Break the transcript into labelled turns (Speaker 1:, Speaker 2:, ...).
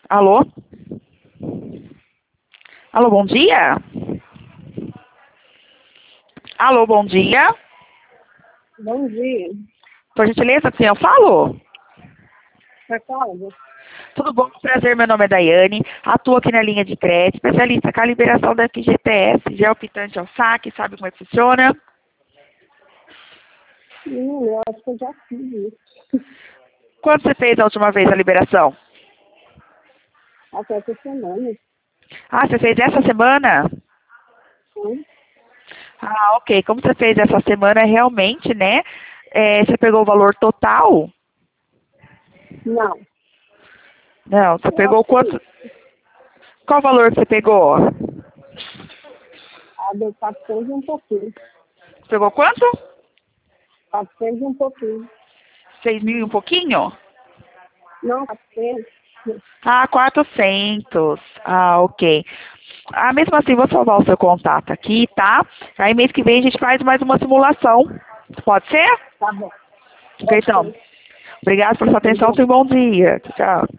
Speaker 1: Alô? Alô, bom dia? Alô, bom dia?
Speaker 2: Bom dia.
Speaker 1: Por gentileza, com quem eu falo?
Speaker 2: É Cláudia.
Speaker 1: Tudo bom? Prazer, meu nome é Daiane. Atuo aqui na linha de crédito, especialista com a liberação da FGTS, geopitante ao saque, sabe como é que funciona?
Speaker 2: Eu acho que eu já fiz isso.
Speaker 1: Quando você fez a última vez a liberação?
Speaker 2: Até essa semana.
Speaker 1: Ah, você fez essa semana?
Speaker 2: Sim.
Speaker 1: Ah, ok. Como você fez essa semana, realmente, né? Você pegou o valor total?
Speaker 2: Não.
Speaker 1: Não, você
Speaker 2: Eu
Speaker 1: pegou
Speaker 2: acho que é
Speaker 1: quanto?
Speaker 2: isso.
Speaker 1: Qual valor que você pegou?
Speaker 2: A deu 400 e um pouquinho.
Speaker 1: Pegou quanto?
Speaker 2: 400 e um pouquinho.
Speaker 1: 6.000 e um pouquinho?
Speaker 2: Não, 400.
Speaker 1: Ah, 400. Ah, ok. Ah, mesmo assim, vou salvar o seu contato aqui, tá? Aí mês que vem a gente faz mais uma simulação. Pode ser?
Speaker 2: Tá bom.
Speaker 1: Ok,
Speaker 2: Pode
Speaker 1: então.
Speaker 2: ser.
Speaker 1: Obrigado pela sua atenção.
Speaker 2: Obrigada.
Speaker 1: Tenha um bom dia. Tchau.